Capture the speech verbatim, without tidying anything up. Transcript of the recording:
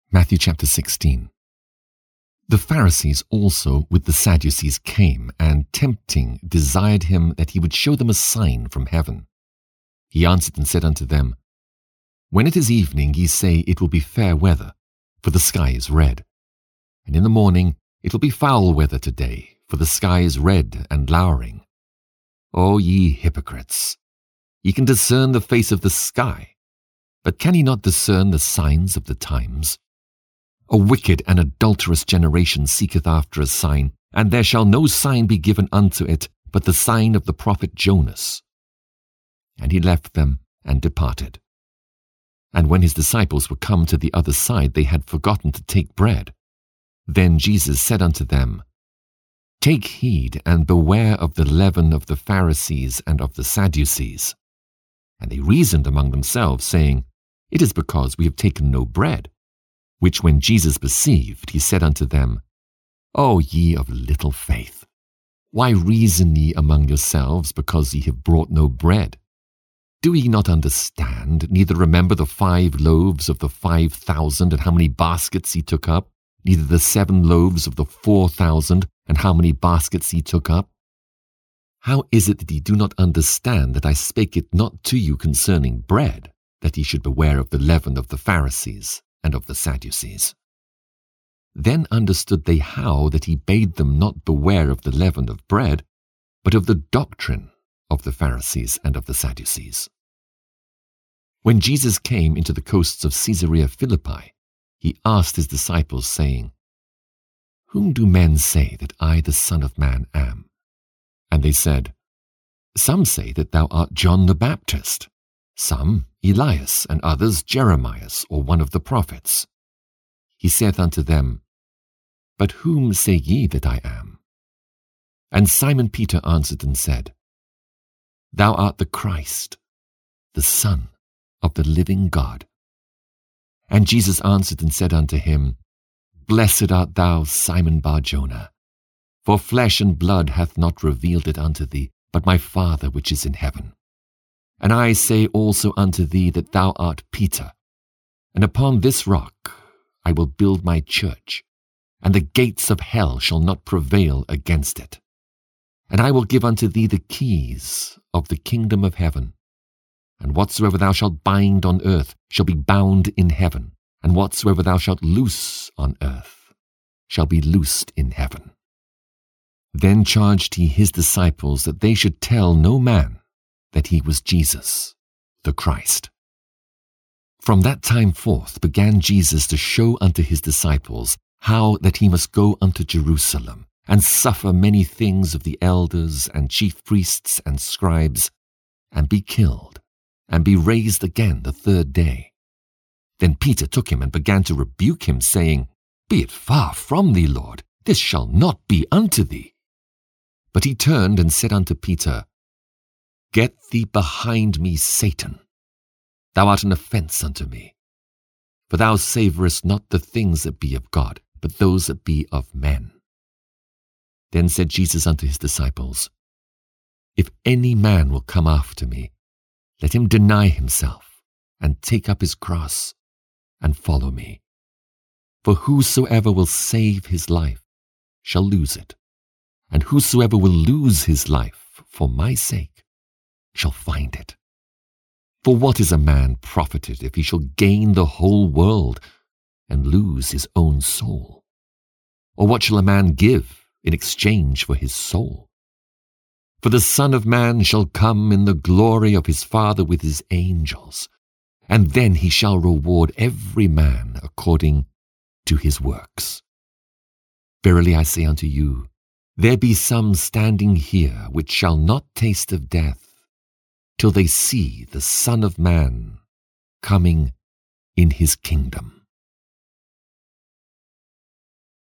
Matthew chapter sixteen. The Pharisees also with the Sadducees came, and tempting desired him that he would show them a sign from heaven. He answered and said unto them, When it is evening, ye say, It will be fair weather, for the sky is red. And in the morning, it will be foul weather today, for the sky is red and lowering. O ye hypocrites! Ye can discern the face of the sky, but can ye not discern the signs of the times? A wicked and adulterous generation seeketh after a sign, and there shall no sign be given unto it, but the sign of the prophet Jonas. And he left them and departed. And when his disciples were come to the other side, they had forgotten to take bread. Then Jesus said unto them, Take heed and beware of the leaven of the Pharisees and of the Sadducees. And they reasoned among themselves, saying, It is because we have taken no bread. Which when Jesus perceived, he said unto them, O ye of little faith, why reason ye among yourselves, because ye have brought no bread? Do ye not understand, neither remember the five loaves of the five thousand, and how many baskets he took up, neither the seven loaves of the four thousand, and how many baskets he took up? How is it that ye do not understand that I spake it not to you concerning bread, that ye should beware of the leaven of the Pharisees and of the Sadducees? Then understood they how that he bade them not beware of the leaven of bread, but of the doctrine of the Pharisees and of the Sadducees. When Jesus came into the coasts of Caesarea Philippi, he asked his disciples, saying, Whom do men say that I the Son of Man am? And they said, Some say that thou art John the Baptist, some Elias, and others Jeremias, or one of the prophets. He saith unto them, But whom say ye that I am? And Simon Peter answered and said, Thou art the Christ, the Son of the living God. And Jesus answered and said unto him, Blessed art thou, Simon Bar-Jonah, for flesh and blood hath not revealed it unto thee, but my Father which is in heaven. And I say also unto thee that thou art Peter, and upon this rock I will build my church, and the gates of hell shall not prevail against it. And I will give unto thee the keys of the kingdom of heaven. And whatsoever thou shalt bind on earth shall be bound in heaven, and whatsoever thou shalt loose on earth shall be loosed in heaven. Then charged he his disciples that they should tell no man that he was Jesus, the Christ. From that time forth began Jesus to show unto his disciples how that he must go unto Jerusalem, and suffer many things of the elders and chief priests and scribes, and be killed, and be raised again the third day. Then Peter took him and began to rebuke him, saying, Be it far from thee, Lord, this shall not be unto thee. But he turned and said unto Peter, Get thee behind me, Satan. Thou art an offence unto me. For thou savourest not the things that be of God, but those that be of men. Then said Jesus unto his disciples, If any man will come after me, let him deny himself, and take up his cross, and follow me. For whosoever will save his life shall lose it, and whosoever will lose his life for my sake shall find it. For what is a man profited if he shall gain the whole world and lose his own soul? Or what shall a man give in exchange for his soul? For the Son of Man shall come in the glory of his Father with his angels, and then he shall reward every man according to his works. Verily I say unto you, there be some standing here which shall not taste of death, till they see the Son of Man coming in his kingdom.